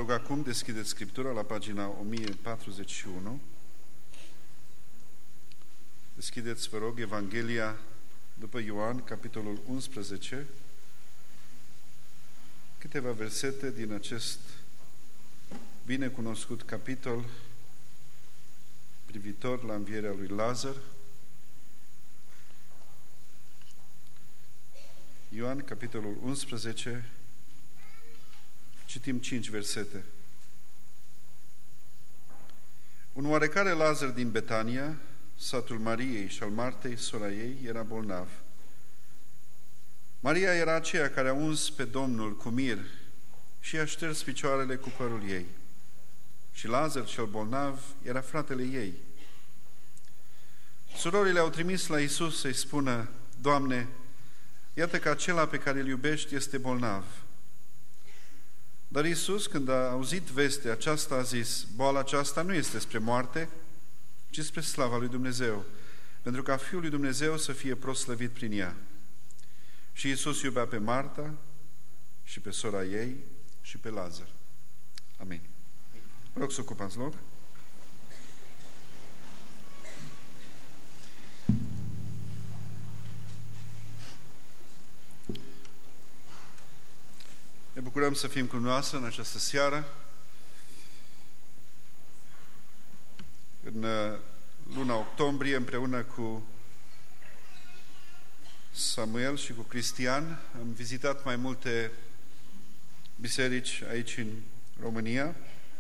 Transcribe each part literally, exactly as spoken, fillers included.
rog acum, deschideți Scriptura la pagina o mie patruzeci și unu. Deschideți, vă rog, Evanghelia după Ioan, capitolul unsprezece, câteva versete din acest binecunoscut capitol privitor la învierea lui Lazar. Ioan, capitolul unsprezece, citim cinci versete. Un oarecare Lazar din Betania, satul Mariei și al Martei, sora ei, era bolnav. Maria era aceea care a uns pe Domnul cu mir și i-a șters picioarele cu părul ei. Și Lazar, cel bolnav, era fratele ei. Surorile au trimis la Iisus să-i spună: Doamne, iată că acela pe care îl iubești este bolnav. Dar Iisus, când a auzit vestea aceasta, a zis: boala aceasta nu este spre moarte, ci spre slava lui Dumnezeu, pentru ca Fiul lui Dumnezeu să fie proslăvit prin ea. Și Iisus iubea pe Marta și pe sora ei și pe Lazar. Amin. Vă rog să ocupați loc. Ne bucurăm să fim cu noastră în această seară. În luna octombrie, împreună cu Samuel și cu Cristian, am vizitat mai multe biserici aici în România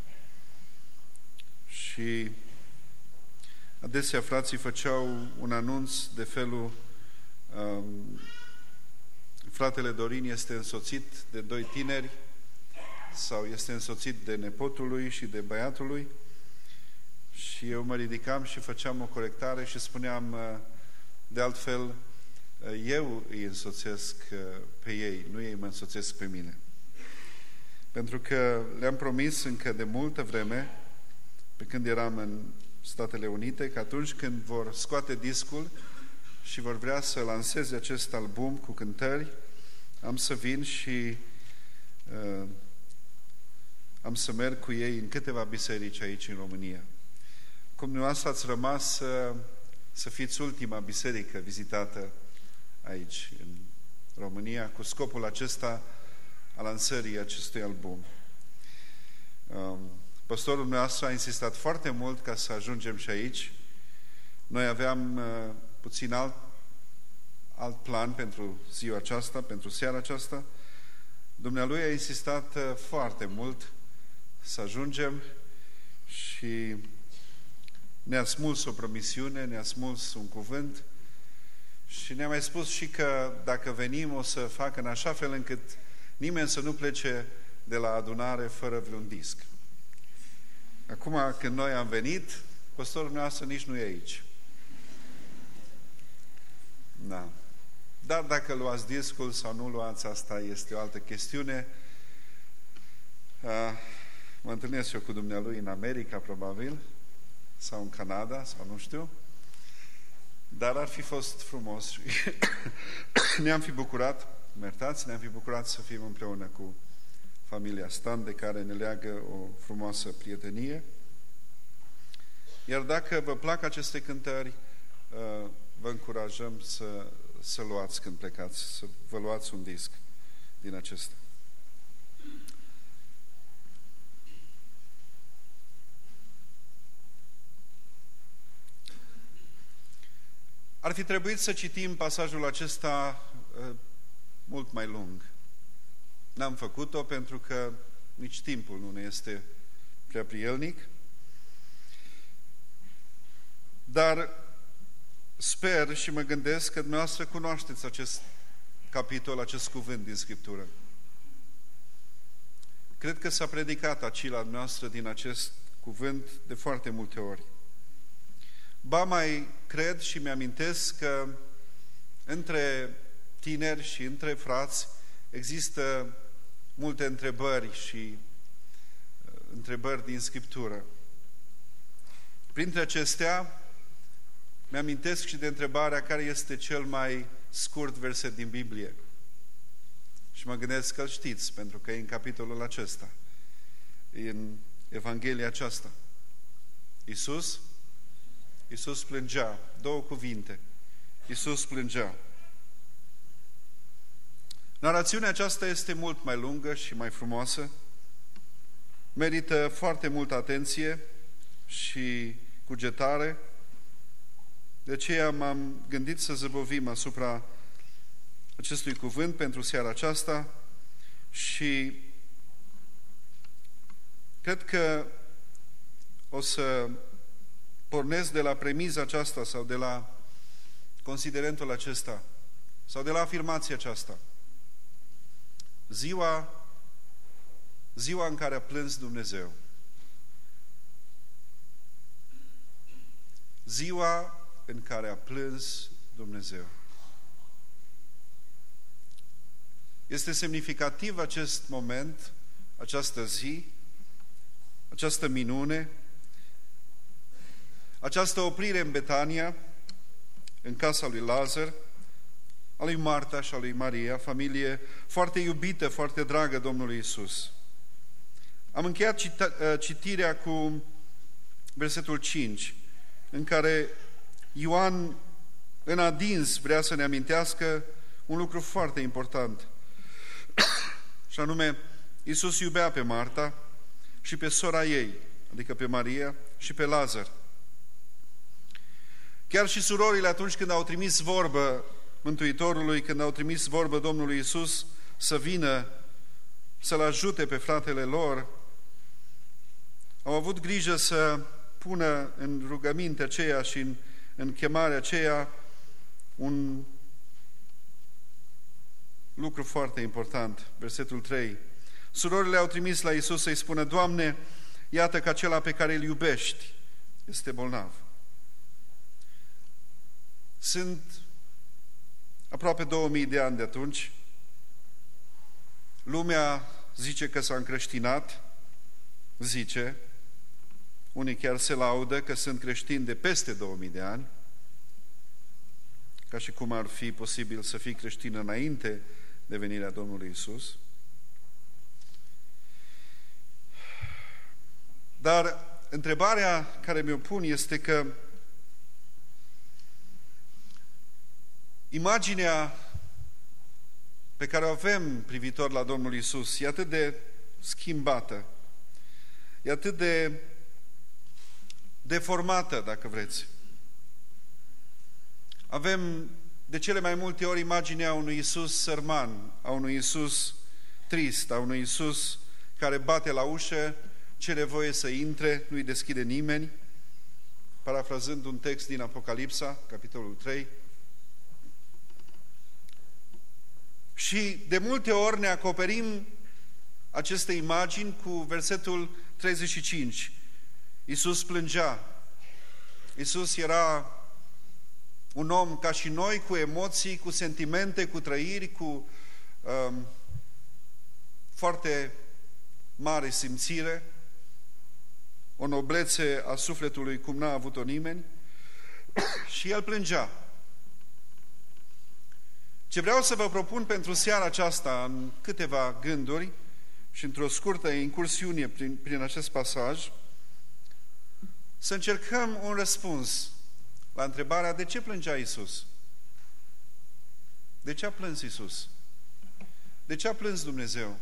și adesea frații făceau un anunț de felul: um, fratele Dorin este însoțit de doi tineri sau este însoțit de nepotul lui și de băiatul lui. Și eu mă ridicam și făceam o corectare și spuneam: de altfel, eu îi însoțesc pe ei, nu ei mă însoțesc pe mine. Pentru că le-am promis încă de multă vreme, pe când eram în Statele Unite, că atunci când vor scoate discul și vor vrea să lanseze acest album cu cântări, am să vin și uh, am să merg cu ei în câteva biserici aici în România. Cum dumneavoastră ați rămas să, să fiți ultima biserică vizitată aici în România cu scopul acesta al lansării acestui album. Um, Pastorul nostru a insistat foarte mult ca să ajungem și aici. Noi aveam uh, puțin alt, alt plan pentru ziua aceasta, pentru seara aceasta. Dumnealui a insistat uh, foarte mult să ajungem și ne-a smuls o promisiune, ne-a smuls un cuvânt și ne-a mai spus și că dacă venim o să facă în așa fel încât nimeni să nu plece de la adunare fără vreun disc. Acum, când noi am venit, pastorul nostru nici nu e aici. Da. Dar dacă luați discul sau nu luați, asta este o altă chestiune. Mă întâlnesc eu cu dumnealui în America, probabil, sau în Canada, sau nu știu. Dar ar fi fost frumos și ne-am fi bucurat, mă iertați, ne-am fi bucurat să fim împreună cu familia Stan, de care ne leagă o frumoasă prietenie. Iar dacă vă plac aceste cântări, vă încurajăm să, să luați când plecați, să vă luați un disc din acesta. Ar fi trebuit să citim pasajul acesta uh, mult mai lung. N-am făcut-o pentru că nici timpul nu ne este prea prielnic. Dar sper și mă gândesc că dumneavoastră cunoașteți acest capitol, acest cuvânt din Scriptură. Cred că s-a predicat aici la dumneavoastră din acest cuvânt de foarte multe ori. Ba mai cred și mi-amintesc că între tineri și între frați există multe întrebări și uh, întrebări din Scriptură. Printre acestea, mi-amintesc și de întrebarea care este cel mai scurt verset din Biblie. Și mă gândesc că îl știți, pentru că e în capitolul acesta. în Evanghelia aceasta. Iisus, Iisus plângea. Două cuvinte. Iisus plângea. Narațiunea aceasta este mult mai lungă și mai frumoasă. Merită foarte multă atenție și cugetare. De aceea m-am gândit să zăbovim asupra acestui cuvânt pentru seara aceasta și cred că o să pornesc de la premiza aceasta sau de la considerentul acesta sau de la afirmația aceasta. Ziua, ziua în care a plâns Dumnezeu. Ziua în care a plâns Dumnezeu. Este semnificativ acest moment, această zi, această minune, această oprire în Betania, în casa lui Lazar, a lui Marta și a lui Maria, familie foarte iubită, foarte dragă Domnului Iisus. Am încheiat cita, citirea cu versetul cinci, în care Ioan în adins vrea să ne amintească un lucru foarte important. Și anume, Iisus iubea pe Marta și pe sora ei, adică pe Maria și pe Lazar. Chiar și surorile, atunci când au trimis vorbă Mântuitorului, când au trimis vorbă Domnului Iisus să vină să-l ajute pe fratele lor, au avut grijă să pună în rugăminte aceea și în, în chemarea aceea un lucru foarte important. Versetul trei. Surorile au trimis la Iisus să-i spună: Doamne, iată că acela pe care îl iubești este bolnav. Sunt aproape două mii de ani de atunci. Lumea zice că s-a încreștinat, zice, unii chiar se laudă că sunt creștini de peste două mii de ani, ca și cum ar fi posibil să fii creștin înainte de venirea Domnului Iisus. Dar întrebarea care mi-o pun este că imaginea pe care o avem privitor la Domnul Iisus e atât de schimbată, e atât de deformată, dacă vreți. Avem de cele mai multe ori imaginea unui Iisus sărman, a unui Iisus trist, a unui Iisus care bate la ușă, cere voie să intre, nu-i deschide nimeni, parafrazând un text din Apocalipsa, capitolul trei. Și de multe ori ne acoperim aceste imagini cu versetul treizeci și cinci. Iisus plângea. Iisus era un om ca și noi, cu emoții, cu sentimente, cu trăiri, cu um, foarte mare simțire, o noblețe a sufletului cum n-a avut-o nimeni, și el plângea. Ce vreau să vă propun pentru seara aceasta, în câteva gânduri și într-o scurtă incursiune prin, prin acest pasaj, să încercăm un răspuns la întrebarea: de ce plângea Iisus? De ce a plâns Iisus? De ce a plâns Dumnezeu?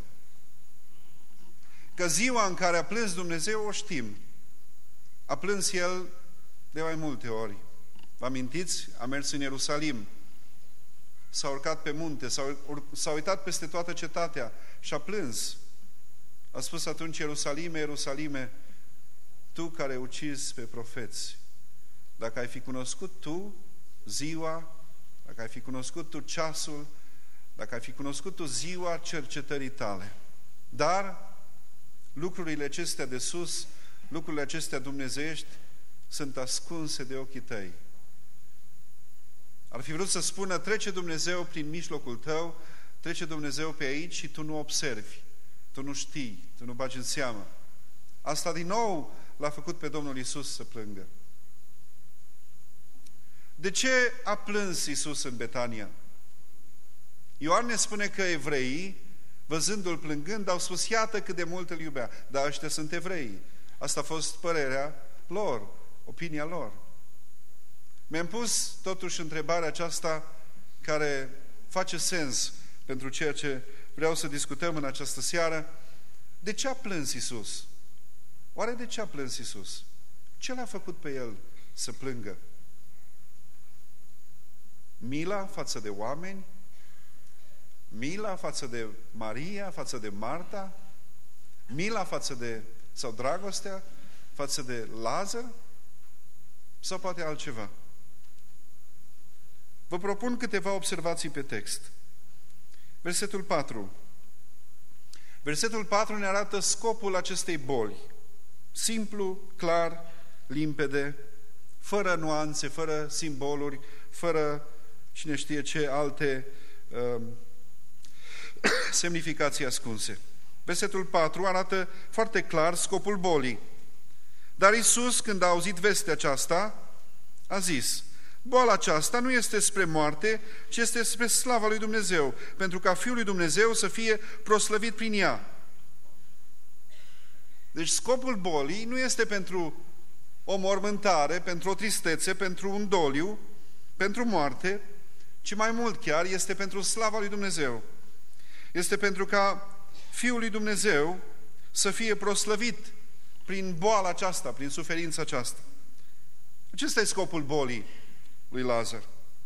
Că ziua în care a plâns Dumnezeu o știm. A plâns El de mai multe ori. Vă amintiți? A mers în Ierusalim. S-a urcat pe munte, s-a uitat peste toată cetatea și a plâns. A spus atunci: Ierusalime, Ierusalime, tu care ucizi pe profeți, dacă ai fi cunoscut tu ziua, dacă ai fi cunoscut tu ceasul, dacă ai fi cunoscut tu ziua cercetării tale. Dar lucrurile acestea de sus, lucrurile acestea dumnezeiești, sunt ascunse de ochii tăi. Ar fi vrut să spună: trece Dumnezeu prin mijlocul tău, trece Dumnezeu pe aici și tu nu observi, tu nu știi, tu nu bagi în seamă. Asta din nou l-a făcut pe Domnul Iisus să plângă. De ce a plâns Iisus în Betania? Ioan ne spune că evreii văzându-l plângând, au spus, iată cât de mult îl iubea. Dar ăștia sunt evrei. Asta a fost părerea lor, opinia lor. Mi-am pus totuși întrebarea aceasta care face sens pentru ceea ce vreau să discutăm în această seară. De ce a plâns Iisus? Oare de ce a plâns Iisus? Ce l-a făcut pe el să plângă? Mila față de oameni? Mila față de Maria, față de Marta? Mila față de, sau dragostea față de Lazar? Sau poate altceva? Vă propun câteva observații pe text. Versetul patru. Versetul patru ne arată scopul acestei boli. Simplu, clar, limpede, fără nuanțe, fără simboluri, fără cine știe ce alte uh, semnificații ascunse. Versetul patru arată foarte clar scopul bolii. Dar Iisus, când a auzit vestea aceasta, a zis, boala aceasta nu este spre moarte, ci este spre slava lui Dumnezeu, pentru ca Fiul lui Dumnezeu să fie proslăvit prin ea. Deci scopul bolii nu este pentru o mormântare, pentru o tristețe, pentru un doliu, pentru moarte, ci mai mult chiar este pentru slava lui Dumnezeu. Este pentru ca Fiul lui Dumnezeu să fie proslăvit prin boala aceasta, prin suferința aceasta. Acesta e scopul bolii lui Lazar.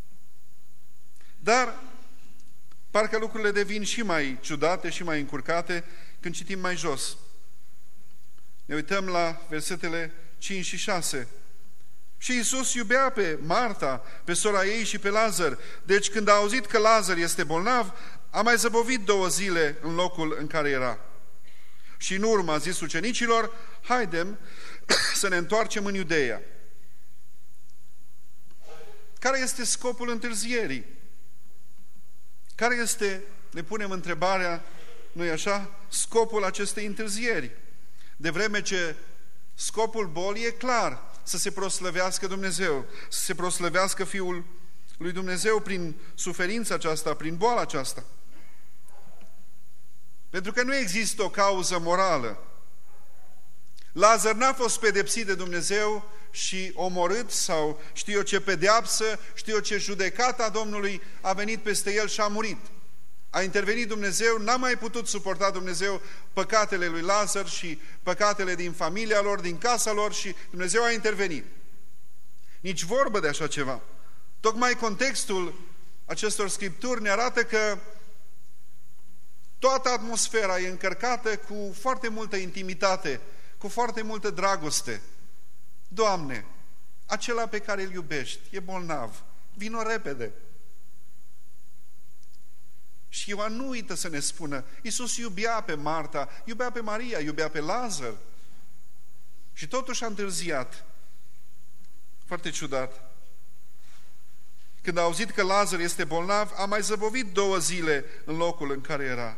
Dar parcă lucrurile devin și mai ciudate și mai încurcate când citim mai jos. Ne uităm la versetele cinci și șase. Și Iisus iubea pe Marta, pe sora ei și pe Lazar. Deci când a auzit că Lazar este bolnav, a mai zăbovit două zile în locul în care era. Și în urmă a zis ucenicilor, haidem să ne întoarcem în Iudeea. Care este scopul întârzierii? Care este, ne punem întrebarea, nu-i așa, scopul acestei întârzieri? De vreme ce scopul bolii e clar, să se proslăvească Dumnezeu, să se proslăvească Fiul lui Dumnezeu prin suferința aceasta, prin boala aceasta. Pentru că nu există o cauză morală. Lazar n-a fost pedepsit de Dumnezeu și omorât sau știu eu ce pedeapsă, știu eu ce judecata Domnului a venit peste el și a murit. A intervenit Dumnezeu, n-a mai putut suporta Dumnezeu păcatele lui Lazar și păcatele din familia lor, din casa lor și Dumnezeu a intervenit. Nici vorbă de așa ceva. Tocmai contextul acestor scripturi ne arată că toată atmosfera e încărcată cu foarte multă intimitate, cu foarte multă dragoste. Doamne, acela pe care îl iubești e bolnav, vino repede. Și Ioan nu uită să ne spună, Iisus iubea pe Marta, iubea pe Maria, iubea pe Lazar. Și totuși a întârziat. Foarte ciudat. Când a auzit că Lazar este bolnav, a mai zăbovit două zile în locul în care era.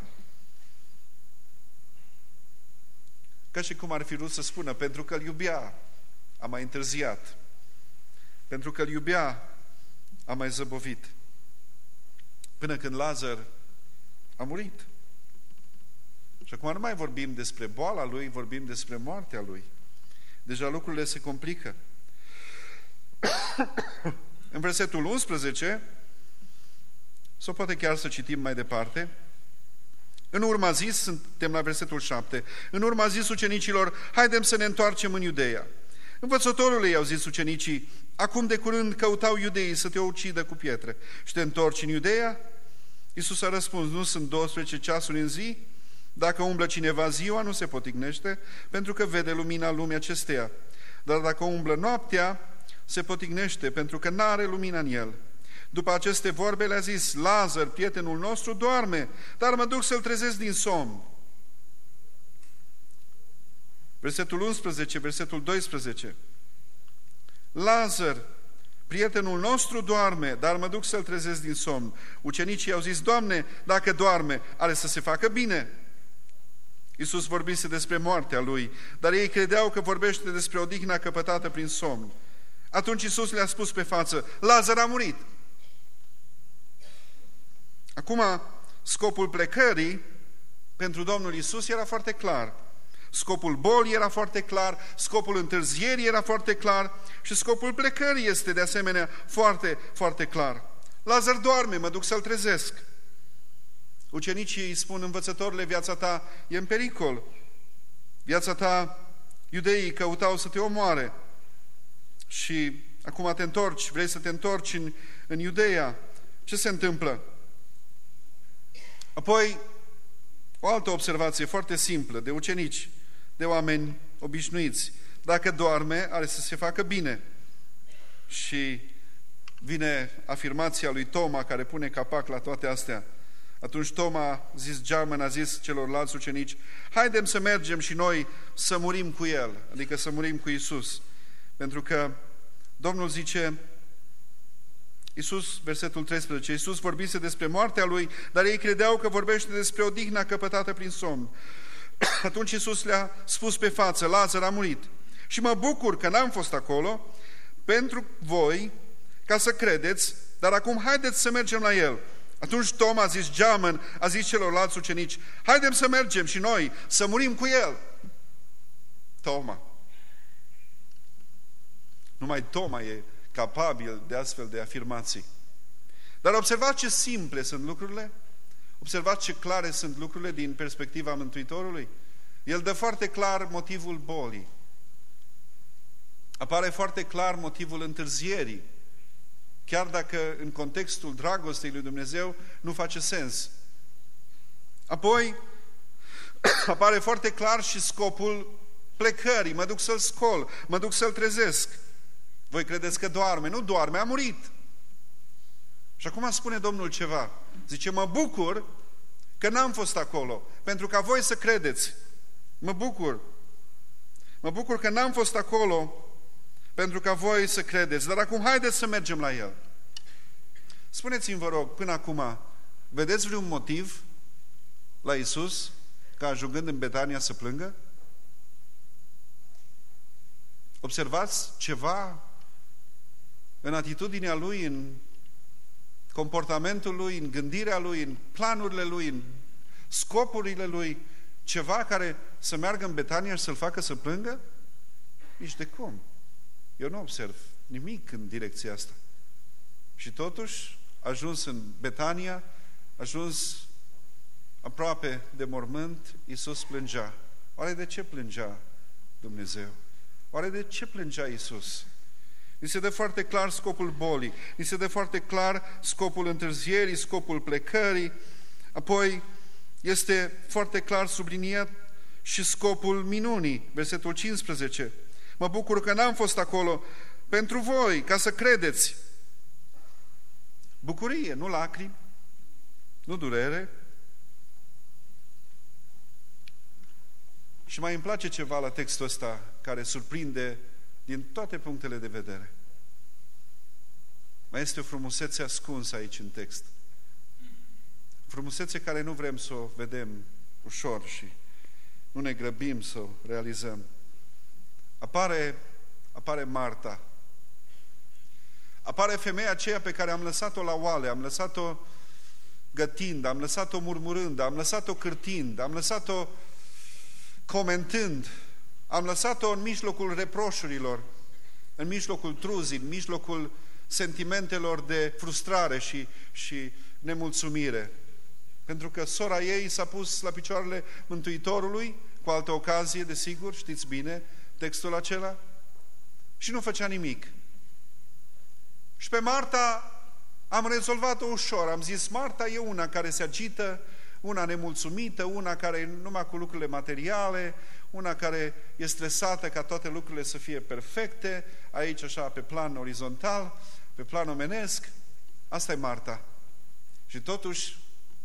Ca și cum ar fi vrut să spună, pentru că îl iubea, a mai întârziat. Pentru că îl iubea, a mai zăbovit. Până când Lazar a murit. Și acum nu mai vorbim despre boala lui, vorbim despre moartea lui. Deja lucrurile se complică. În versetul unsprezece, sau poate chiar să citim mai departe, în urma zis, suntem la versetul șapte, în urma zis ucenicilor, haidem să ne întoarcem în Iudeea. Învățătorule, i-au zis ucenicii, acum de curând căutau iudeii să te ucidă cu pietre și te întorci în Iudeea? Iisus a răspuns, nu sunt douăsprezece ceasuri în zi? Dacă umblă cineva ziua, nu se poticnește, pentru că vede lumina lumii acesteia. Dar dacă umblă noaptea, se poticnește, pentru că n-are lumina în el. După aceste vorbe le-a zis, Lazar, prietenul nostru, doarme, dar mă duc să-l trezesc din somn. Versetul unsprezece, versetul doisprezece. Lazar, prietenul nostru doarme, dar mă duc să-l trezesc din somn. Ucenicii i-au zis, Doamne, dacă doarme, are să se facă bine. Iisus vorbise despre moartea lui, dar ei credeau că vorbește despre odihna căpătată prin somn. Atunci Iisus le-a spus pe față, Lazar a murit. Acum, scopul plecării pentru Domnul Iisus era foarte clar. Scopul bolii era foarte clar, scopul întârzierii era foarte clar și scopul plecării este de asemenea foarte, foarte clar. Lazar doarme, mă duc să-l trezesc. Ucenicii îi spun: învățătorule, viața ta e în pericol. Viața ta, iudeii căutau să te omoare și acum te întorci, vrei să te întorci în, în Iudeea. Ce se întâmplă? Apoi, o altă observație foarte simplă de ucenici, de oameni obișnuiți. Dacă doarme, are să se facă bine. Și vine afirmația lui Toma, care pune capac la toate astea. Atunci Toma a zis, geamăn, a zis celorlalți ucenici: haidem să mergem și noi să murim cu El, adică să murim cu Iisus. Pentru că Domnul zice, Iisus, versetul treisprezece, Iisus vorbise despre moartea Lui, dar ei credeau că vorbește despre odihna căpătată prin somn. Atunci Iisus le-a spus pe față: Lazar a murit. Și mă bucur că n-am fost acolo pentru voi, ca să credeți, dar acum haideți să mergem la El. Atunci Toma a zis, geamăn, a zis celorlalți ucenici: haidem să mergem și noi să murim cu El. Toma. Numai Toma e capabil de astfel de afirmații. Dar observați ce simple sunt lucrurile, observați ce clare sunt lucrurile din perspectiva Mântuitorului. El dă foarte clar motivul bolii. Apare foarte clar motivul întârzierii, chiar dacă în contextul dragostei lui Dumnezeu nu face sens. Apoi apare foarte clar și scopul plecării: mă duc să-l scol, mă duc să-l trezesc. Voi credeți că doarme? Nu doarme, a murit. Și acum spune Domnul ceva. Zice, mă bucur că n-am fost acolo, pentru ca voi să credeți. Mă bucur. Mă bucur că n-am fost acolo, pentru ca voi să credeți. Dar acum haideți să mergem la El. Spuneți-mi, vă rog, până acum, vedeți vreun motiv la Iisus ca ajungând în Betania să plângă? Observați ceva în atitudinea Lui, în comportamentul Lui, în gândirea Lui, în planurile Lui, în scopurile Lui, ceva care să meargă în Betania și să-L facă să plângă? Nici de cum. Eu nu observ nimic în direcția asta. Și totuși, ajuns în Betania, ajuns aproape de mormânt, Iisus plângea. Oare de ce plângea Dumnezeu? Oare de ce plângea Iisus? Ni se dă foarte clar scopul bolii, ni se dă foarte clar scopul întârzierii, scopul plecării, apoi este foarte clar subliniat și scopul minunii, versetul cincisprezece. Mă bucur că n-am fost acolo pentru voi, ca să credeți. Bucurie, nu lacrimi, nu durere. Și mai îmi place ceva la textul ăsta care surprinde din toate punctele de vedere. Mai este o frumusețe ascunsă aici în text. Frumusețe care nu vrem să o vedem ușor și nu ne grăbim să o realizăm. Apare, apare Marta. Apare femeia aceea pe care am lăsat-o la oale, am lăsat-o gătind, am lăsat-o murmurând, am lăsat-o cârtind, am lăsat-o comentând, am lăsat-o în mijlocul reproșurilor, în mijlocul truzii, în mijlocul sentimentelor de frustrare și, și nemulțumire. Pentru că sora ei s-a pus la picioarele Mântuitorului, cu altă ocazie, desigur, știți bine textul acela, și nu făcea nimic. Și pe Marta am rezolvat-o ușor, am zis, Marta e una care se agită, una nemulțumită, una care e numai cu lucrurile materiale, una care e stresată ca toate lucrurile să fie perfecte, aici așa pe plan orizontal, pe plan omenesc. Asta e Marta. Și totuși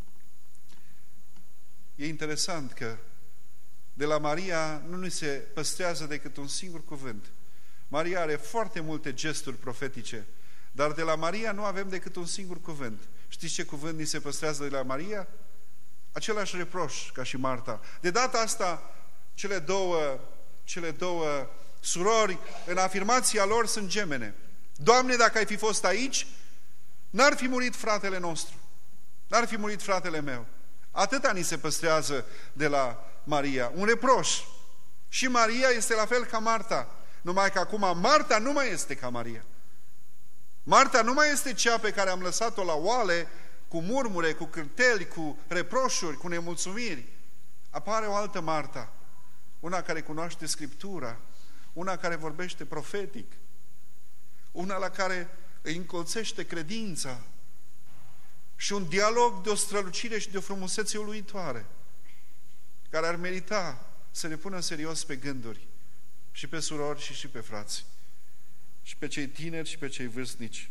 e interesant că de la Maria nu ni se păstrează decât un singur cuvânt. Maria are foarte multe gesturi profetice, dar de la Maria nu avem decât un singur cuvânt. Știți ce cuvânt ni se păstrează de la Maria? Același reproș ca și Marta. De data asta, cele două, cele două surori, în afirmația lor, sunt gemene. Doamne, dacă ai fi fost aici, n-ar fi murit fratele nostru. N-ar fi murit fratele meu. Atâta ni se păstrează de la Maria, un reproș. Și Maria este la fel ca Marta, numai că acum Marta nu mai este ca Maria. Marta nu mai este cea pe care am lăsat-o la oale, cu murmure, cu cârteli, cu reproșuri, cu nemulțumiri. Apare o altă Marta, una care cunoaște Scriptura, una care vorbește profetic, una la care îi încolțește credința și un dialog de o strălucire și de o frumusețe uluitoare, care ar merita să ne pună serios pe gânduri, și pe surori și și pe frați, și pe cei tineri și pe cei vârstnici.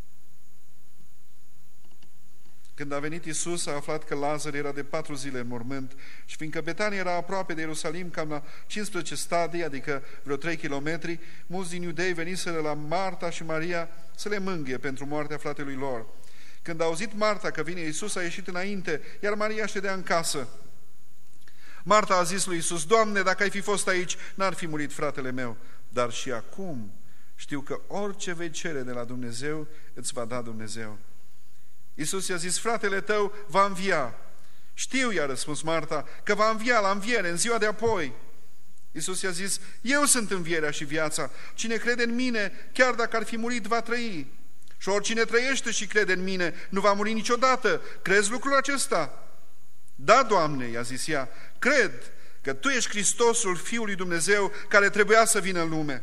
Când a venit Iisus, a aflat că Lazar era de patru zile în mormânt și fiindcă Betania era aproape de Ierusalim, cam la cincisprezece stadii, adică vreo trei kilometri, mulți din iudei veniseră la Marta și Maria să le mângâie pentru moartea fratelui lor. Când a auzit Marta că vine Iisus, a ieșit înainte, iar Maria ședea în casă. Marta a zis lui Iisus: Doamne, dacă ai fi fost aici, n-ar fi murit fratele meu, dar și acum știu că orice vei cere de la Dumnezeu, îți va da Dumnezeu. Iisus i-a zis: fratele tău va învia. Știu, i-a răspuns Marta, că va învia la înviere, în ziua de apoi. Iisus i-a zis: eu sunt învierea și viața. Cine crede în mine, chiar dacă ar fi murit, va trăi. Și oricine trăiește și crede în mine, nu va muri niciodată. Crezi lucrul acesta? Da, Doamne, i-a zis ea, cred că Tu ești Hristosul, Fiul lui Dumnezeu, care trebuia să vină în lume.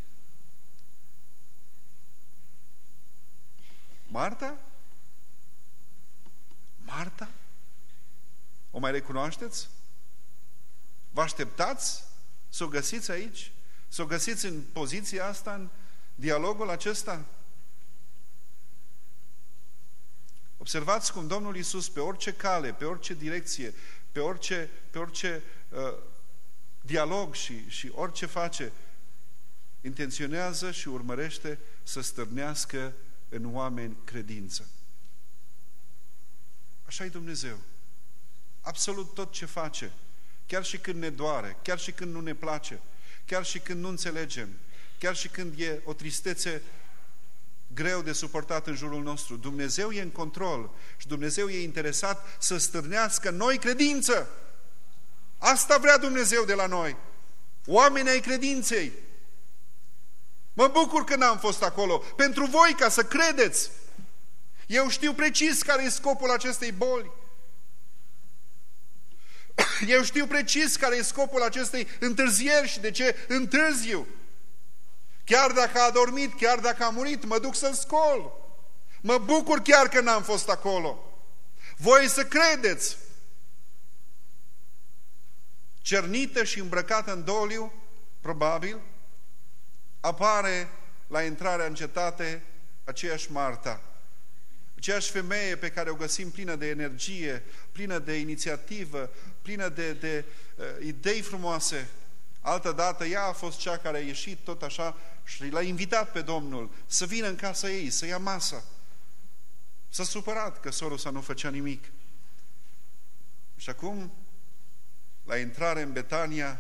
Marta? Marta? O mai recunoașteți? Vă așteptați să o găsiți aici? Să o găsiți în poziția asta, în dialogul acesta? Observați cum Domnul Iisus, pe orice cale, pe orice direcție, pe orice, pe orice uh, dialog și, și orice face, intenționează și urmărește să stârnească în oameni credință. Așa e Dumnezeu. Absolut tot ce face, chiar și când ne doare, chiar și când nu ne place, chiar și când nu înțelegem, chiar și când e o tristețe greu de suportat în jurul nostru, Dumnezeu e în control și Dumnezeu e interesat să stârnească în noi credință. Asta vrea Dumnezeu de la noi, oameni ai credinței. Mă bucur că n-am fost acolo, pentru voi, ca să credeți. Eu știu precis care e scopul acestei boli. Eu știu precis care e scopul acestei întârzieri și de ce întârziu. Chiar dacă a adormit, chiar dacă a murit, mă duc să-l scol. Mă bucur chiar că n-am fost acolo. Voi să credeți. Cernită și îmbrăcată în doliu, probabil, apare la intrarea în cetate aceeași Marta, aceeași femeie pe care o găsim plină de energie, plină de inițiativă, plină de, de uh, idei frumoase. Altădată ea a fost cea care a ieșit tot așa și l-a invitat pe Domnul să vină în casa ei, să ia masa. S-a supărat că sorul sa nu făcea nimic. Și acum, la intrare în Betania,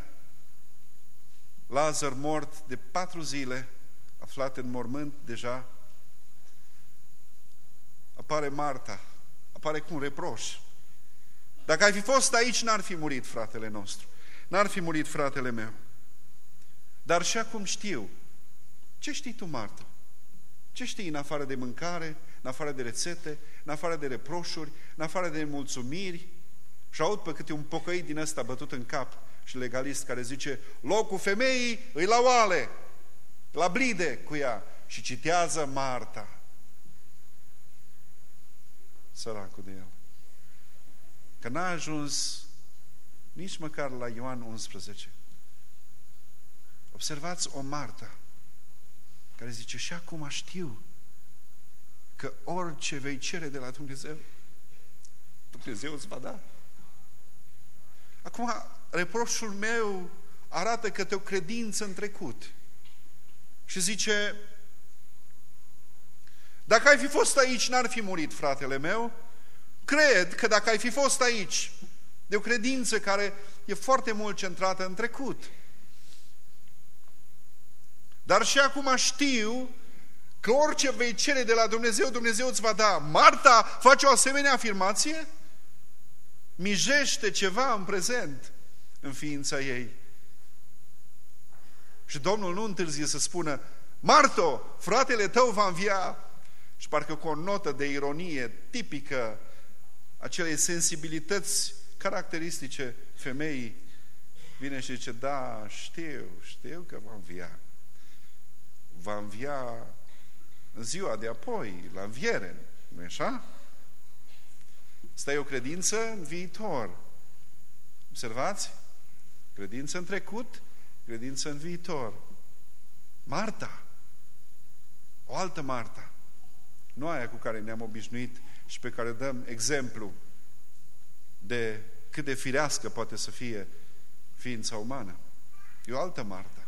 Lazar mort de patru zile, aflat în mormânt deja, apare Marta, apare cu un reproș. Dacă ai fi fost aici, n-ar fi murit fratele nostru, n-ar fi murit fratele meu. Dar și acum știu. Ce știi tu, Marta? Ce știi în afară de mâncare, în afară de rețete, în afară de reproșuri, în afară de mulțumiri? Și aud pe câte un pocăit din ăsta bătut în cap și legalist care zice: locul femeii îi la oale, la blide cu ea. Și citează Marta. Săracul de el. Că n-a ajuns nici măcar la Ioan unsprezece. Observați o Marta care zice: și acum știu că orice vei cere de la Dumnezeu, Dumnezeu îți va da. Acum, reproșul meu arată că te o credință în trecut. Și zice: dacă ai fi fost aici, n-ar fi murit fratele meu. Cred că dacă ai fi fost aici, de o credință care e foarte mult centrată în trecut. Dar și acum știu că orice vei cere de la Dumnezeu, Dumnezeu îți va da. Marta face o asemenea afirmație? mijește ceva în prezent în ființa ei. Și Domnul nu întârzie să spună: Marto, fratele tău va învia. Și parcă cu o notă de ironie tipică acelei sensibilități caracteristice femeii, vine și zice: da, știu, știu că va învia. Va învia în ziua de apoi, la înviere, nu-i așa? Asta e o credință în viitor. Observați? Credință în trecut, credință în viitor. Marta, o altă Marta, nu aia cu care ne-am obișnuit și pe care dăm exemplu de cât de firească poate să fie ființa umană. E o altă Marta.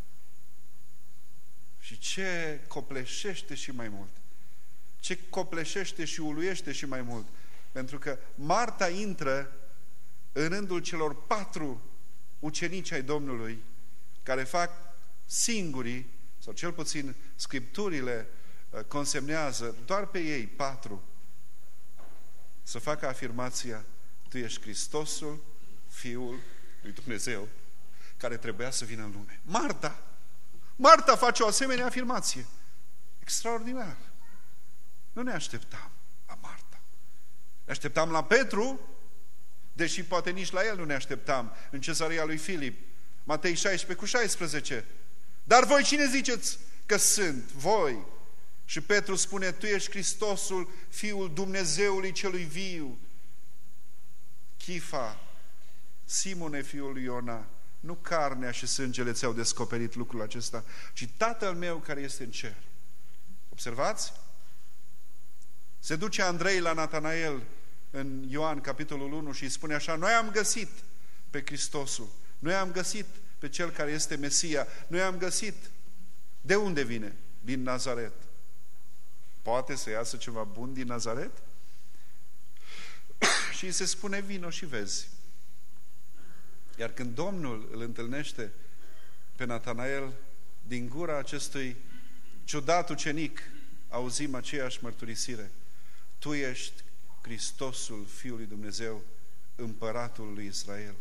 Și ce copleșește și mai mult. Ce copleșește și uluiește și mai mult. Pentru că Marta intră în rândul celor patru ucenici ai Domnului care fac singurii, sau cel puțin Scripturile consemnează doar pe ei patru, să facă afirmația: Tu ești Hristosul, Fiul lui Dumnezeu, care trebuia să vină în lume. Marta! Marta face o asemenea afirmație. Extraordinar. Nu ne așteptam la Marta. Ne așteptam la Petru, deși poate nici la el nu ne așteptam, în cezarea lui Filip. Matei șaisprezece cu șaisprezece. Dar voi cine ziceți că sunt? Voi. Și Petru spune: Tu ești Hristosul, Fiul Dumnezeului celui viu. Chifa, Simone, fiul lui Iona, nu carnea și sângele ți-au descoperit lucrul acesta, ci Tatăl meu care este în cer. Observați? Se duce Andrei la Natanael în Ioan, capitolul unu, și îi spune așa: Noi am găsit pe Hristosul, noi am găsit pe Cel care este Mesia, noi am găsit. De unde vine? Din Nazaret. Poate să iasă ceva bun din Nazaret? Și îi se spune: vino și vezi. Iar când Domnul îl întâlnește pe Natanael, din gura acestui ciudat ucenic auzim aceeași mărturisire: Tu ești Hristosul Fiului Dumnezeu, Împăratul lui Israel.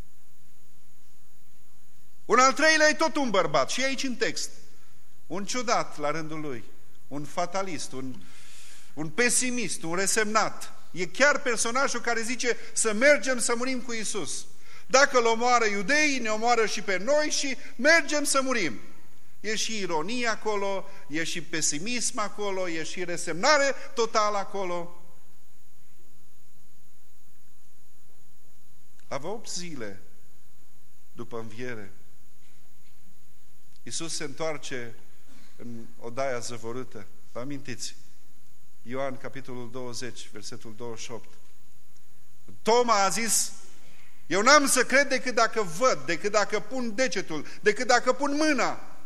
Un al treilea e tot un bărbat, și aici în text. Un ciudat la rândul lui, un fatalist, un, un pesimist, un resemnat. E chiar personajul care zice să mergem să murim cu Iisus. Dacă îl omoară iudeii, ne omoară și pe noi și mergem să murim. E și ironie acolo, e și pesimism acolo, e și resemnare totală acolo. La opt zile după înviere, Iisus se întoarce în odaia zăvorâtă. Vă amintiți? Ioan, capitolul douăzeci, versetul douăzeci și opt. Toma a zis: Eu n-am să cred decât dacă văd, decât dacă pun degetul, decât dacă pun mâna.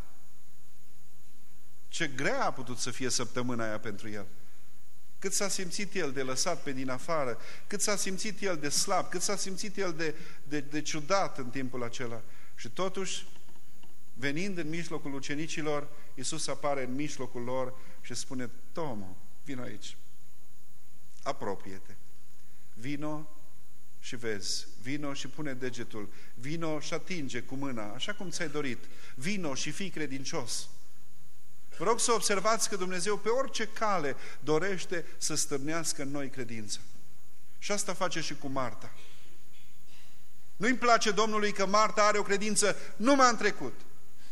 Ce grea a putut să fie săptămâna aia pentru el. Cât s-a simțit el de lăsat pe din afară, cât s-a simțit el de slab, cât s-a simțit el de, de, de ciudat în timpul acela. Și totuși, venind în mijlocul ucenicilor, Iisus apare în mijlocul lor și spune: Tomo, vino aici, apropie-te, vino și vezi, vino și pune degetul, vino și atinge cu mâna, așa cum ți-ai dorit, vino și fii credincios. Vă rog să observați că Dumnezeu pe orice cale dorește să stârnească în noi credință. Și asta face și cu Marta. Nu-i place Domnului că Marta are o credință numai în trecut.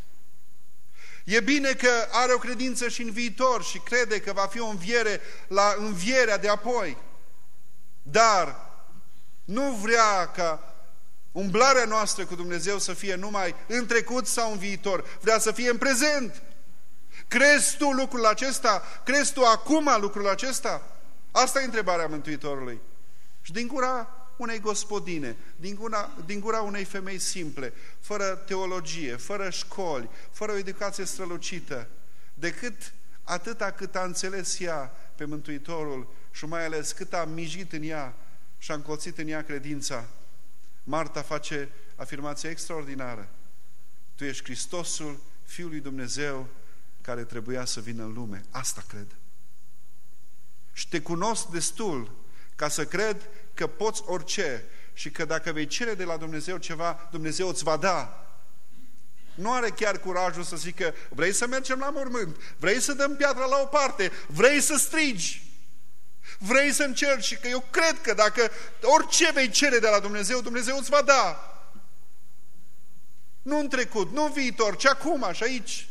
E bine că are o credință și în viitor și crede că va fi o înviere la învierea de apoi. Dar nu vrea ca umblarea noastră cu Dumnezeu să fie numai în trecut sau în viitor. Vrea să fie în prezent. Crezi tu lucrul acesta? Crezi tu acum lucrul acesta? Asta e întrebarea Mântuitorului. Și din gura unei gospodine, din gura, din gura unei femei simple, fără teologie, fără școli, fără o educație strălucită, decât atâta cât a înțeles ea pe Mântuitorul și mai ales cât a mijit în ea și a încolțit în ea credința, Marta face afirmația extraordinară: Tu ești Hristosul, Fiul lui Dumnezeu, care trebuia să vină în lume. Asta cred. Și te cunosc destul ca să cred că poți orice și că dacă vei cere de la Dumnezeu ceva, Dumnezeu îți va da. Nu are chiar curajul să zică, vrei să mergem la mormânt, vrei să dăm piatra la o parte, vrei să strigi, vrei să încerci, și că eu cred că dacă orice vei cere de la Dumnezeu, Dumnezeu îți va da. Nu în trecut, nu în viitor, ci acum și aici.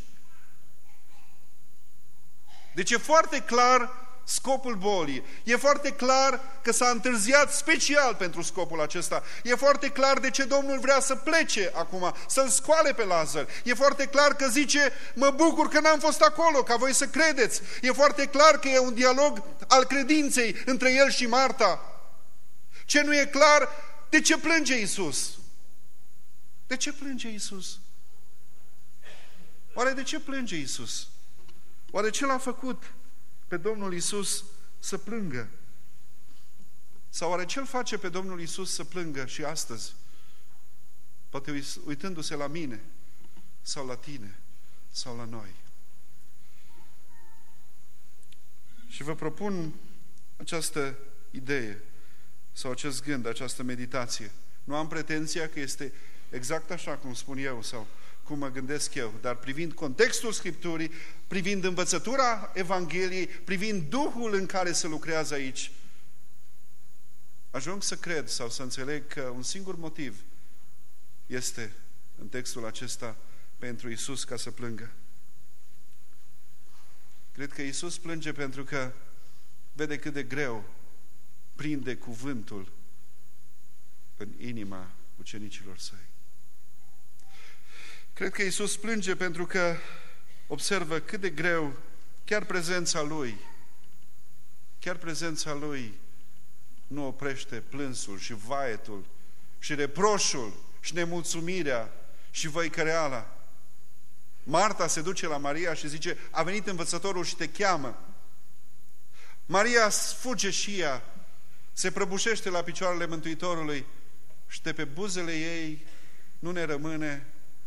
Deci e foarte clar scopul bolii. E foarte clar că s-a întârziat special pentru scopul acesta. E foarte clar de ce Domnul vrea să plece acum, să-l scoale pe Lazar. E foarte clar că zice, mă bucur că n-am fost acolo, ca voi să credeți. E foarte clar că e un dialog al credinței între el și Marta. Ce nu e clar, de ce plânge Iisus? De ce plânge Iisus? Oare de ce plânge Iisus? Oare ce l-a făcut pe Domnul Iisus să plângă? Sau oare ce-l face pe Domnul Iisus să plângă și astăzi? Poate uitându-se la mine, sau la tine, sau la noi. Și vă propun această idee, sau acest gând, această meditație. Nu am pretenția că este exact așa cum spun eu, sau cum mă gândesc eu, dar privind contextul Scripturii, privind învățătura Evangheliei, privind Duhul în care se lucrează aici, ajung să cred sau să înțeleg că un singur motiv este în textul acesta pentru Iisus ca să plângă. Cred că Iisus plânge pentru că vede cât de greu prinde cuvântul în inima ucenicilor săi. Cred că Iisus plânge pentru că observă cât de greu chiar prezența Lui, chiar prezența Lui nu oprește plânsul și vaietul și reproșul și nemulțumirea și văicăreala. Marta se duce la Maria și zice, a venit învățătorul și te cheamă. Maria fuge și ea, se prăbușește la picioarele Mântuitorului și de pe buzele ei nu ne rămâne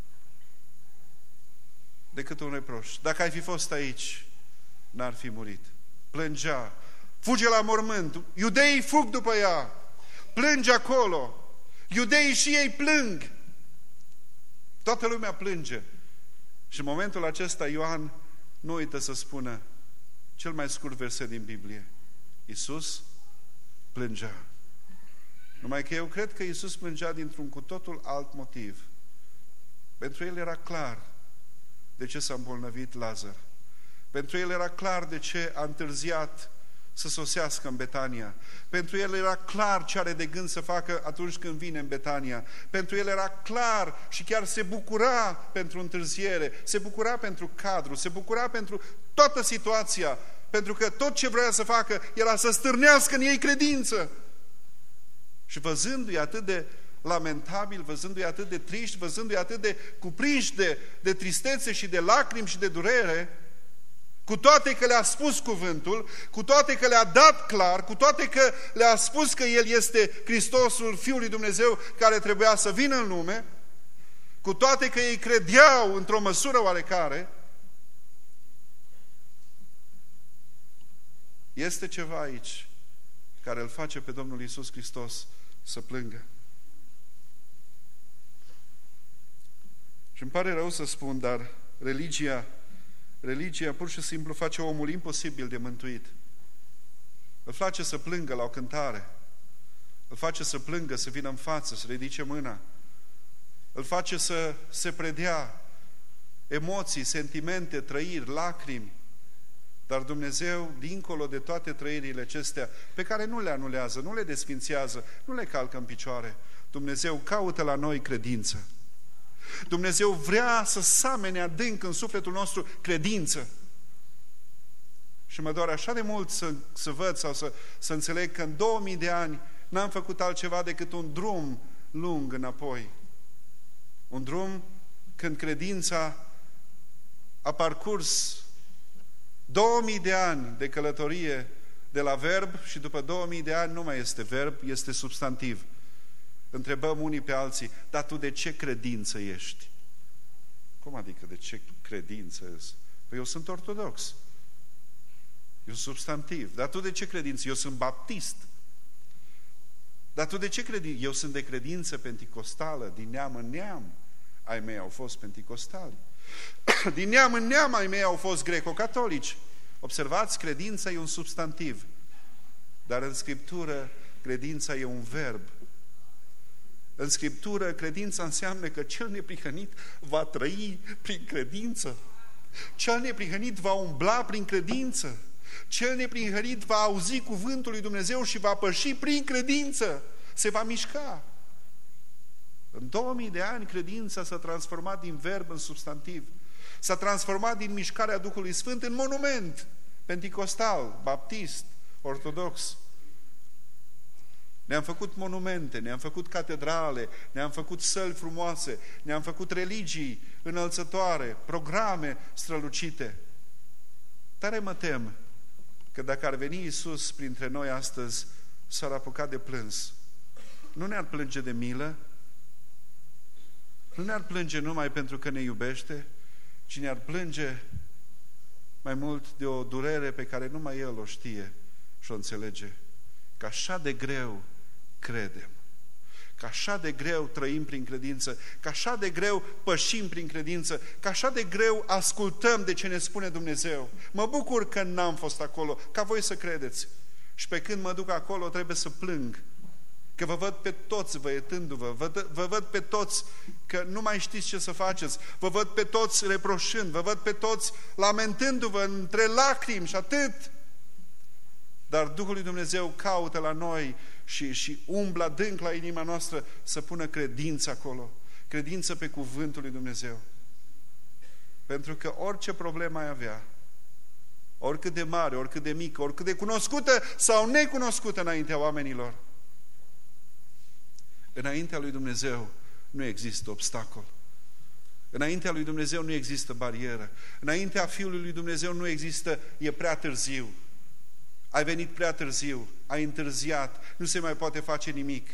decât un reproș. Dacă ai fi fost aici, n-ar fi murit. Plângea. Fuge la mormânt. Iudeii fug după ea. Plânge acolo. Iudeii și ei plâng. Toată lumea plânge. Și în momentul acesta Ioan nu uită să spună cel mai scurt verset din Biblie. Iisus plângea. Numai că eu cred că Iisus plângea dintr-un cu totul alt motiv. Pentru el era clar de ce s-a îmbolnăvit Lazar. Pentru el era clar de ce a întârziat să sosească în Betania. Pentru el era clar ce are de gând să facă atunci când vine în Betania. Pentru el era clar și chiar se bucura pentru întârziere, se bucura pentru cadru, se bucura pentru toată situația, pentru că tot ce vrea să facă era să stârnească în ei credință. Și văzându-i atât de lamentabil, văzându-i atât de triști, văzându-i atât de cuprinși de, de tristețe și de lacrimi și de durere, cu toate că le-a spus cuvântul, cu toate că le-a dat clar, cu toate că le-a spus că El este Hristosul, Fiul lui Dumnezeu, care trebuia să vină în lume, cu toate că ei credeau într-o măsură oarecare, este ceva aici care îl face pe Domnul Iisus Hristos să plângă. Și îmi pare rău să spun, dar religia, religia pur și simplu face omul imposibil de mântuit. Îl face să plângă la o cântare, îl face să plângă, să vină în față, să ridice mâna, îl face să se predea emoții, sentimente, trăiri, lacrimi. Dar Dumnezeu, dincolo de toate trăirile acestea, pe care nu le anulează, nu le desfințează, nu le calcă în picioare, Dumnezeu caută la noi credință. Dumnezeu vrea să samene adânc în sufletul nostru credință. Și mă doare așa de mult să, să văd sau să, să înțeleg că în două mii de ani n-am făcut altceva decât un drum lung înapoi. Un drum când credința a parcurs două mii de ani de călătorie de la verb și după două mii de ani nu mai este verb, este substantiv. Întrebăm unii pe alții, dar tu de ce credință ești? Cum adică de ce credință ești? Păi eu sunt ortodox. Eu sunt substantiv. Dar tu de ce credință? Eu sunt baptist. Dar tu de ce credi? Eu sunt de credință penticostală, din neam în neam. Ai mei au fost penticostali. Din neam în neam ai mei au fost greco-catolici. Observați, credința e un substantiv. Dar în Scriptură, credința e un verb. În Scriptură, credința înseamnă că cel neprihănit va trăi prin credință. Cel neprihănit va umbla prin credință. Cel neprihănit va auzi cuvântul lui Dumnezeu și va păși prin credință. Se va mișca. În două mii de ani, credința s-a transformat din verb în substantiv. S-a transformat din mișcarea Duhului Sfânt în monument penticostal, baptist, ortodox. Ne-am făcut monumente, ne-am făcut catedrale, ne-am făcut săli frumoase, ne-am făcut religii înălțătoare, programe strălucite. Tare mă tem că dacă ar veni Iisus printre noi astăzi, s-ar apuca de plâns. Nu ne-ar plânge de milă, nu ne-ar plânge numai pentru că ne iubește, ci ne-ar plânge mai mult de o durere pe care numai El o știe și o înțelege. Că așa de greu credem, că așa de greu trăim prin credință, că așa de greu pășim prin credință, că așa de greu ascultăm de ce ne spune Dumnezeu. Mă bucur că n-am fost acolo, ca voi să credeți. Și pe când mă duc acolo trebuie să plâng, că vă văd pe toți văietându-vă, vă, vă văd pe toți că nu mai știți ce să faceți, vă văd pe toți reproșând, vă văd pe toți lamentându-vă între lacrimi și atât. Dar Duhul lui Dumnezeu caută la noi și, și umblă adânc la inima noastră să pună credință acolo, credință pe cuvântul lui Dumnezeu. Pentru că orice problemă ai avea, oricât de mare, oricât de mică, oricât de cunoscută sau necunoscută înaintea oamenilor, înaintea lui Dumnezeu nu există obstacol. Înaintea lui Dumnezeu nu există barieră. Înaintea Fiului lui Dumnezeu nu există, e prea târziu. Ai venit prea târziu, ai întârziat, nu se mai poate face nimic.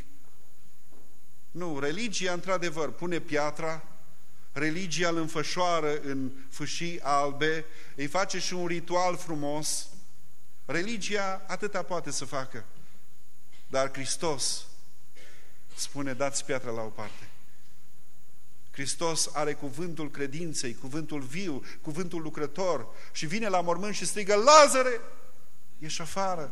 Nu, religia într-adevăr pune piatra, religia îl înfășoară în fâșii albe, îi face și un ritual frumos. Religia atâta poate să facă. Dar Hristos spune, dați piatra la o parte. Hristos are cuvântul credinței, cuvântul viu, cuvântul lucrător și vine la mormânt și strigă, Lazare, ieși afară.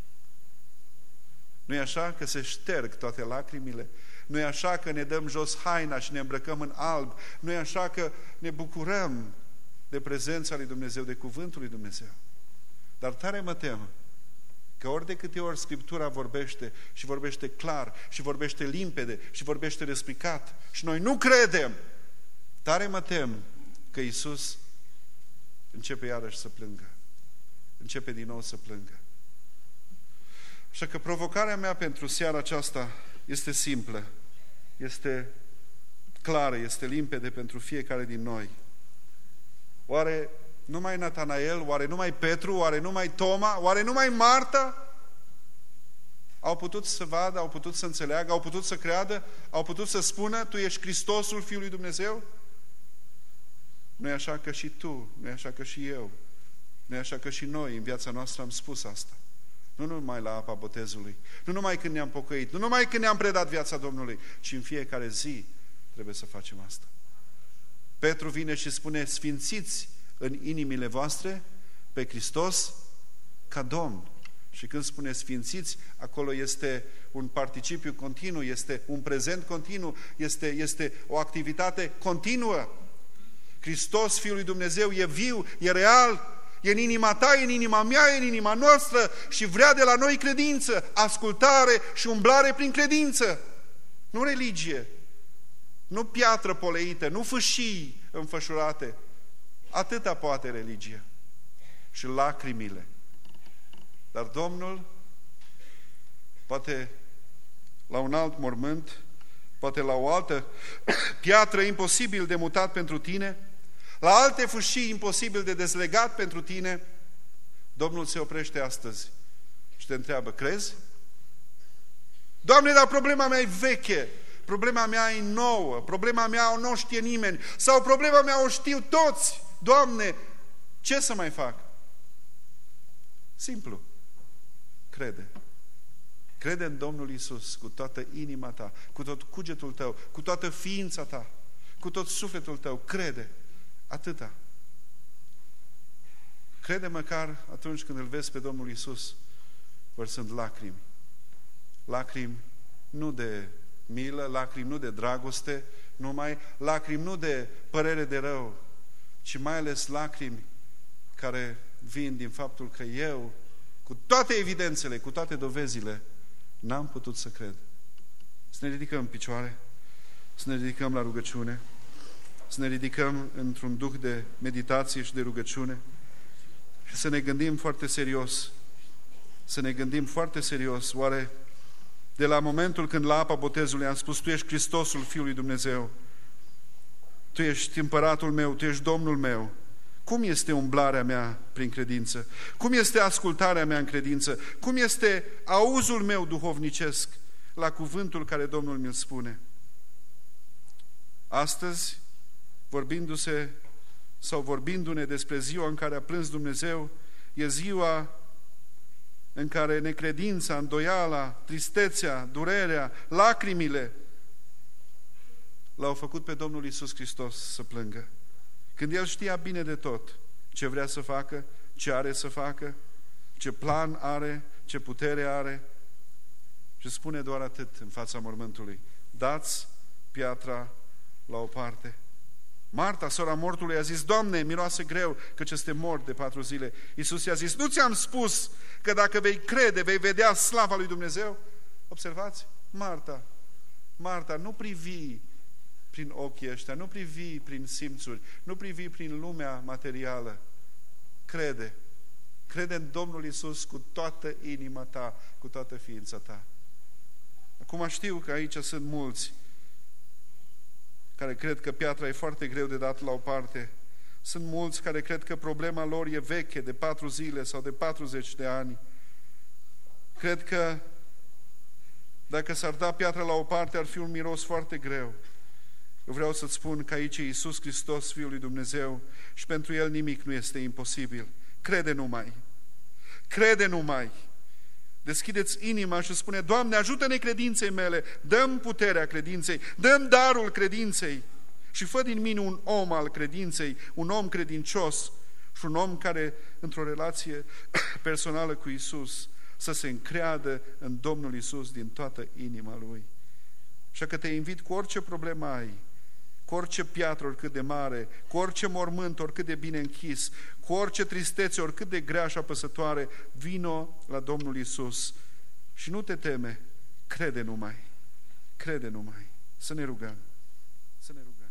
Nu e așa că se șterg toate lacrimile? Nu e așa că ne dăm jos haina și ne îmbrăcăm în alb? Nu e așa că ne bucurăm de prezența lui Dumnezeu, de cuvântul lui Dumnezeu? Dar tare mă tem că ori de câte ori Scriptura vorbește și vorbește clar și vorbește limpede și vorbește respicat și noi nu credem, tare mă tem că Iisus începe iarăși să plângă. Începe din nou să plângă. Așa că provocarea mea pentru seara aceasta este simplă, este clară, este limpede pentru fiecare din noi. Oare numai Natanael, oare numai Petru, oare numai Toma, oare numai Marta au putut să vadă, au putut să înțeleagă, au putut să creadă, au putut să spună, tu ești Hristosul Fiului Dumnezeu? Nu e așa că și tu, nu e așa că și eu, nu e așa că și noi în viața noastră am spus asta. Nu numai la apa botezului, nu numai când ne-am pocăit, nu numai când ne-am predat viața Domnului, ci în fiecare zi trebuie să facem asta. Petru vine și spune, sfințiți în inimile voastre pe Hristos ca Domn. Și când spune sfințiți, acolo este un participiu continuu, este un prezent continuu, este, este o activitate continuă. Hristos, Fiul lui Dumnezeu, e viu, e real, e în inima ta, e în inima mea, e în inima noastră și vrea de la noi credință, ascultare și umblare prin credință. Nu religie, nu piatră poleită, nu fâșii înfășurate. Atâta poate religia și lacrimile. Dar Domnul, poate la un alt mormânt, poate la o altă piatră imposibil de mutat pentru tine, la alte fâșii imposibil de dezlegat pentru tine, Domnul se oprește astăzi și te întreabă, crezi? Doamne, dar problema mea e veche, problema mea e nouă, problema mea o nu știe nimeni, sau problema mea o știu toți. Doamne, ce să mai fac? Simplu. Crede. Crede în Domnul Iisus cu toată inima ta, cu tot cugetul tău, cu toată ființa ta, cu tot sufletul tău. Crede. Atâta. Crede măcar atunci când îl vezi pe Domnul Iisus vărsând lacrimi. Lacrimi nu de milă, lacrimi nu de dragoste, numai lacrimi nu de părere de rău, ci mai ales lacrimi care vin din faptul că eu, cu toate evidențele, cu toate dovezile, n-am putut să cred. Să ne ridicăm în picioare, să ne ridicăm la rugăciune, să ne ridicăm într-un duh de meditație și de rugăciune și să ne gândim foarte serios, să ne gândim foarte serios, oare de la momentul când la apa botezului am spus, Tu ești Hristosul Fiului Dumnezeu, Tu ești împăratul meu, Tu ești Domnul meu, cum este umblarea mea prin credință? Cum este ascultarea mea în credință? Cum este auzul meu duhovnicesc la cuvântul care Domnul mi-l spune? Astăzi, vorbindu-se sau vorbindu-ne despre ziua în care a plâns Dumnezeu, e ziua în care necredința, îndoiala, tristețea, durerea, lacrimile l-au făcut pe Domnul Iisus Hristos să plângă. Când El știa bine de tot ce vrea să facă, ce are să facă, ce plan are, ce putere are, și spune doar atât în fața mormântului: dați piatra la o parte. Marta, sora mortului, a zis: Doamne, miroase greu, căci este mort de patru zile. Iisus i-a zis: nu ți-am spus că dacă vei crede, vei vedea slava lui Dumnezeu? Observați? Marta, Marta, nu privi prin ochii ăștia, nu privi prin simțuri, nu privi prin lumea materială. Crede. Crede în Domnul Iisus cu toată inima ta, cu toată ființa ta. Acum știu că aici sunt mulți care cred că piatra e foarte greu de dat la o parte. Sunt mulți care cred că problema lor e veche, de patru zile sau de patruzeci de ani. Cred că dacă s-ar da piatra la o parte, ar fi un miros foarte greu. Eu vreau să-ți spun că aici e Iisus Hristos, Fiul lui Dumnezeu, și pentru El nimic nu este imposibil. Crede numai. Crede numai. Deschideți inima și spune: Doamne, ajută-ne credinței mele, dă-mi puterea credinței, dă-mi darul credinței și fă din mine un om al credinței, un om credincios și un om care, într-o relație personală cu Iisus, să se încreadă în Domnul Iisus din toată inima Lui. Așa că te invit, cu orice problemă ai, cu orice piatră oricât de mare, cu orice mormânt oricât de bine închis, cu orice tristețe oricât de grea și apăsătoare, vino la Domnul Iisus și nu te teme, crede numai, crede numai. Să ne rugăm, să ne rugăm.